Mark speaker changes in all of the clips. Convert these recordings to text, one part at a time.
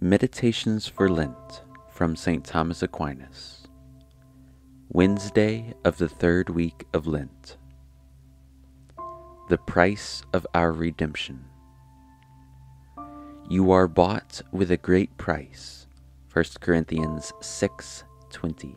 Speaker 1: Meditations for Lent from St. Thomas Aquinas. Wednesday of the third week of Lent. The price of our redemption. You are bought with a great price. 1 Corinthians 6:20.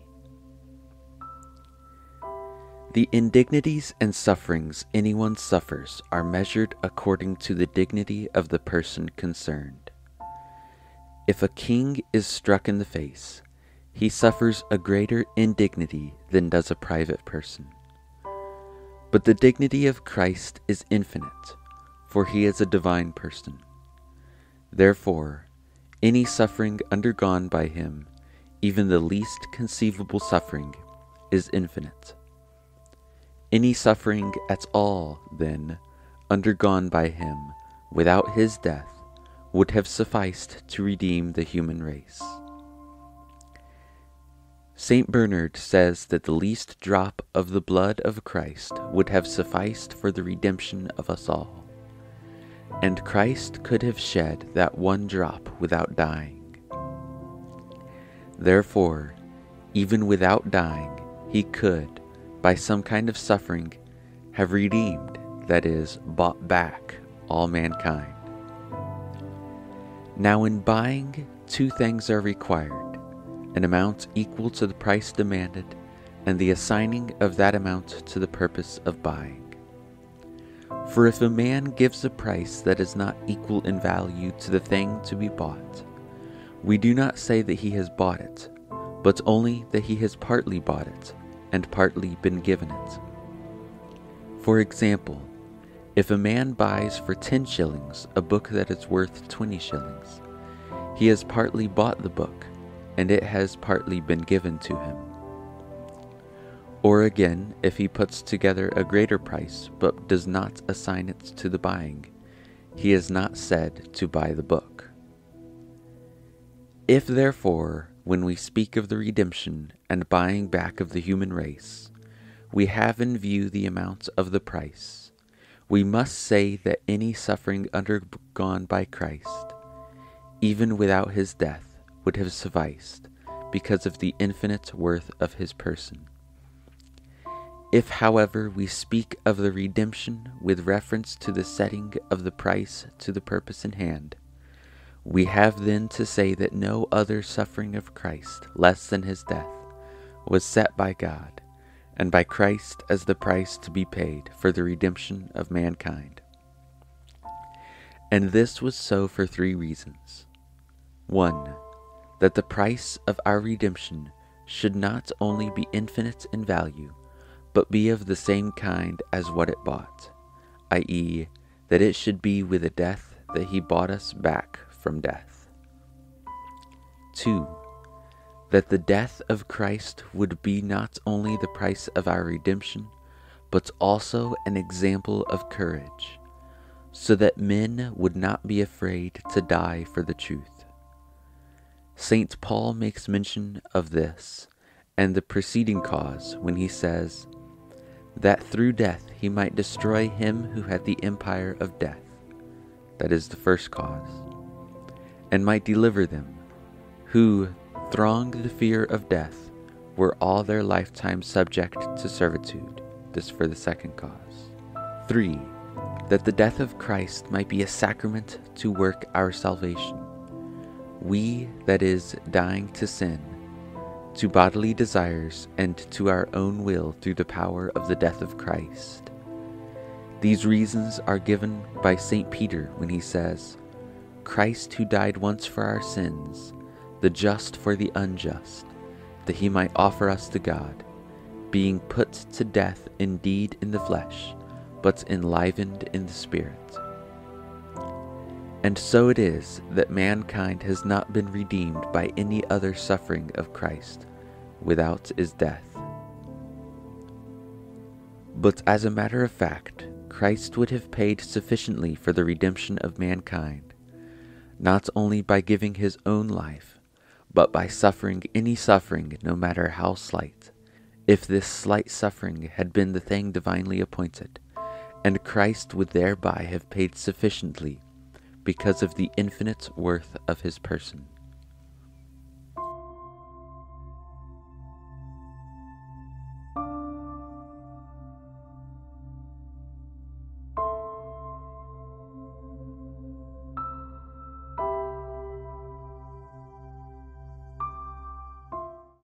Speaker 1: The indignities and sufferings anyone suffers are measured according to the dignity of the person concerned. If a king is struck in the face, he suffers a greater indignity than does a private person. But the dignity of Christ is infinite, for he is a divine person. Therefore, any suffering undergone by him, even the least conceivable suffering, is infinite. Any suffering at all, then, undergone by him without his death, would have sufficed to redeem the human race. Saint Bernard says that the least drop of the blood of Christ would have sufficed for the redemption of us all, and Christ could have shed that one drop without dying. Therefore, even without dying, he could, by some kind of suffering, have redeemed, that is, bought back, all mankind. Now in buying, two things are required: an amount equal to the price demanded, and the assigning of that amount to the purpose of buying. For if a man gives a price that is not equal in value to the thing to be bought, we do not say that he has bought it, but only that he has partly bought it, and partly been given it. For example, if a man buys for 10 shillings a book that is worth 20 shillings, he has partly bought the book, and it has partly been given to him. Or again, if he puts together a greater price, but does not assign it to the buying, he is not said to buy the book. If therefore, when we speak of the redemption and buying back of the human race, we have in view the amount of the price, we must say that any suffering undergone by Christ, even without his death, would have sufficed, because of the infinite worth of his person. If, however, we speak of the redemption with reference to the setting of the price to the purpose in hand, we have then to say that no other suffering of Christ, less than his death, was set by God, and by Christ as the price to be paid for the redemption of mankind. And this was so for 3 reasons. 1. That the price of our redemption should not only be infinite in value, but be of the same kind as what it bought, i.e., that it should be with a death that he bought us back from death. 2. That the death of Christ would be not only the price of our redemption, but also an example of courage, so that men would not be afraid to die for the truth. St. Paul makes mention of this and the preceding cause when he says, that through death he might destroy him who had the empire of death, that is the first cause, and might deliver them, who, thronged the fear of death, were all their lifetime subject to servitude, this for the second cause. 3. That the death of Christ might be a sacrament to work our salvation. We, that is, dying to sin, to bodily desires, and to our own will through the power of the death of Christ. These reasons are given by St. Peter when he says, Christ who died once for our sins, the just for the unjust, that he might offer us to God, being put to death indeed in the flesh, but enlivened in the spirit. And so it is that mankind has not been redeemed by any other suffering of Christ without his death. But as a matter of fact, Christ would have paid sufficiently for the redemption of mankind, not only by giving his own life, but by suffering any suffering, no matter how slight, if this slight suffering had been the thing divinely appointed, and Christ would thereby have paid sufficiently because of the infinite worth of his person.